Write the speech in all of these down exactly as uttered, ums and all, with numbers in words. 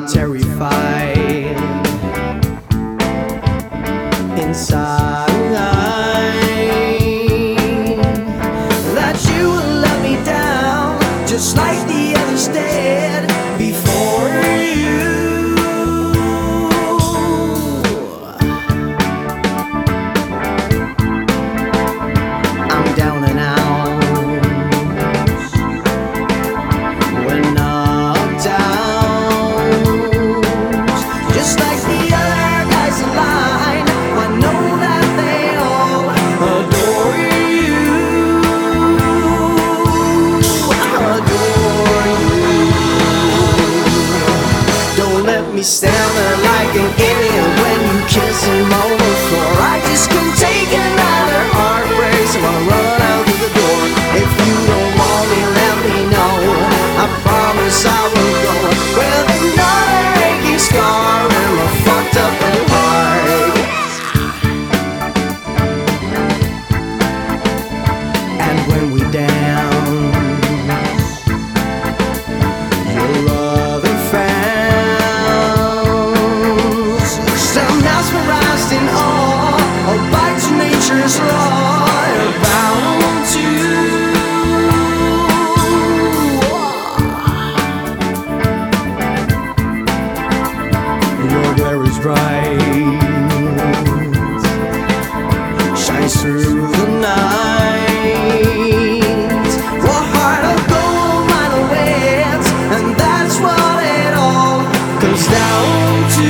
I'm terrified inside that you will let me down, just like the others did before you. I'm down and out when knocked out, just like the other guys in line. I know that they all adore you, adore you. Don't let me stand there like an idiot when you kiss him on the floor. I just can't take another heartbreak, so I'll run out of the door. If you don't want me, let me know. I promise I will go with another aching scar and a fucked up heart. And when we dance, your loving fans still mesmerized in awe, abide to nature's law, you're bound to. Your glare is bright, shines through the night. Your heart of gold, mine of wits, and that's what it all comes down to.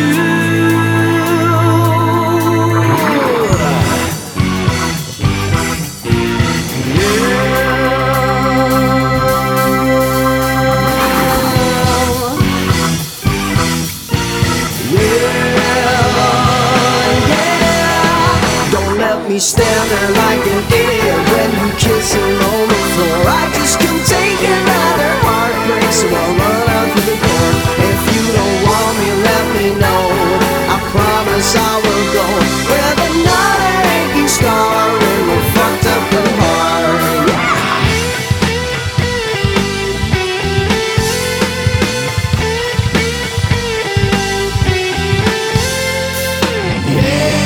Me stand there like an idiot when you kiss him on the floor. I just can't take another heartbreak, so I'll run out through the door. If you don't want me, let me know. I promise I will go with another aching scar and a fucked up heart. Yeah.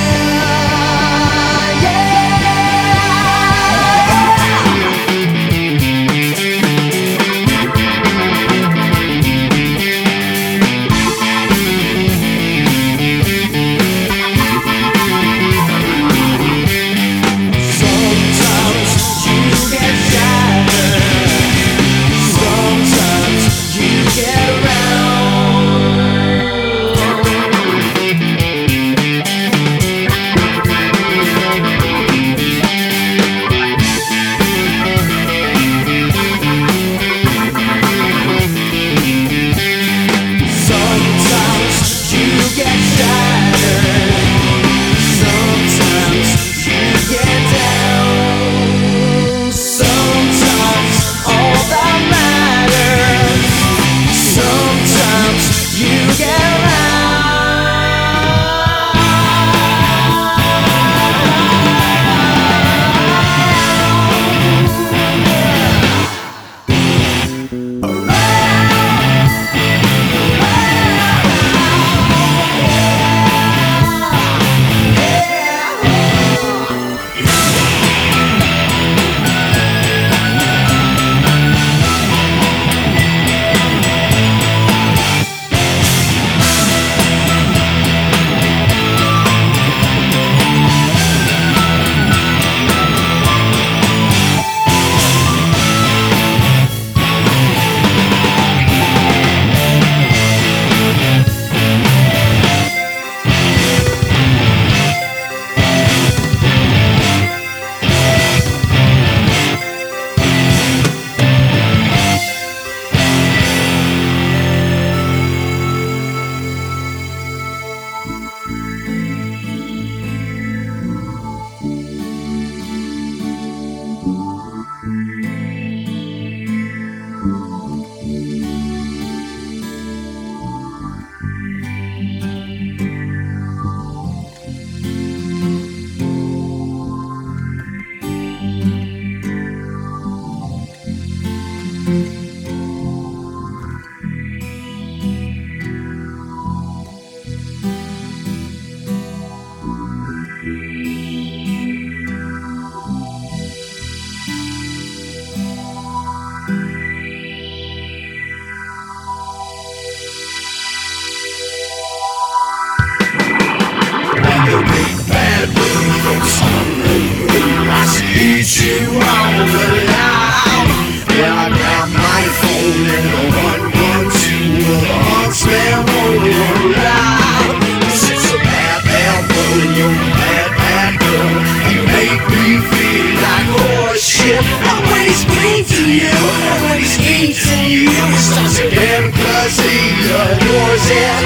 And when he's mean to you, and when he's mean to you, it starts again, cause he adores it.